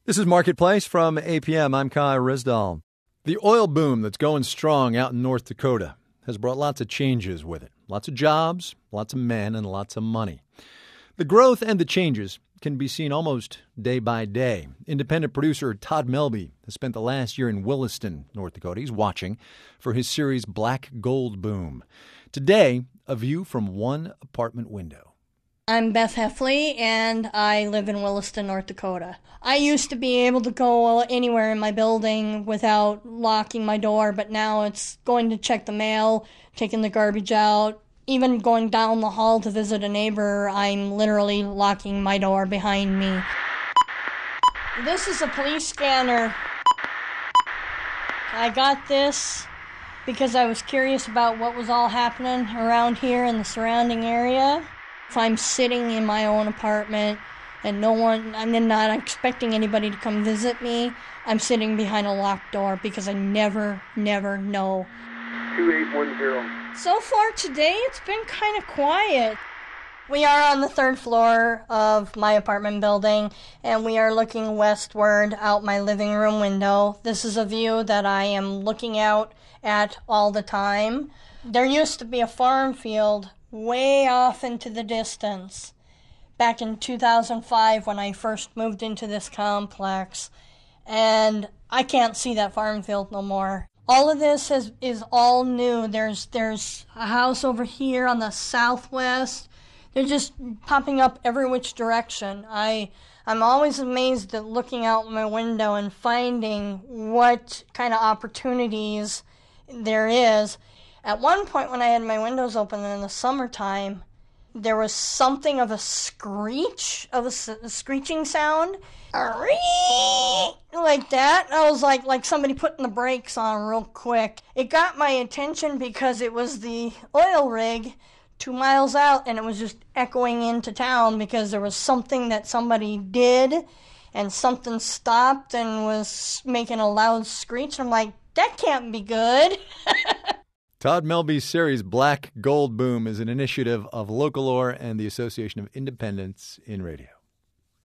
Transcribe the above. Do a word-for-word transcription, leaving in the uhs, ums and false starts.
This is Marketplace from A P M. I'm Kai Risdal. The oil boom that's going strong out in North Dakota has brought lots of changes with it. Lots of jobs, lots of men, and lots of money. The growth and the changes can be seen almost day by day. Independent producer Todd Melby has spent the last year in Williston, North Dakota. He's watching for his series Black Gold Boom. Today, a view from one apartment window. I'm Beth Heffley, and I live in Williston, North Dakota. I used to be able to go anywhere in my building without locking my door, but now it's going to check the mail, taking the garbage out, even going down the hall to visit a neighbor. I'm literally locking my door behind me. This is a police scanner. I got this because I was curious about what was all happening around here in the surrounding area. If I'm sitting in my own apartment and no one, I'm not expecting anybody to come visit me, I'm sitting behind a locked door because I never, never know. two eight one zero. So far today, it's been kind of quiet. We are on the third floor of my apartment building, and we are looking westward out my living room window. This is a view that I am looking out at all the time. There used to be a farm field way off into the distance back in two thousand five when I first moved into this complex, and I can't see that farm field no more. All of this is, is all new. There's there's a house over here on the southwest. They're just popping up every which direction. I, I'm always amazed at looking out my window and finding what kind of opportunities there is. At one point when I had my windows open in the summertime, there was something of a screech, of a, a screeching sound. Like that. I was like, like somebody putting the brakes on real quick. It got my attention because it was the oil rig two miles out, and it was just echoing into town because there was something that somebody did, and something stopped and was making a loud screech. I'm like, that can't be good. Todd Melby's series Black Gold Boom is an initiative of Localore and the Association of Independents in Radio.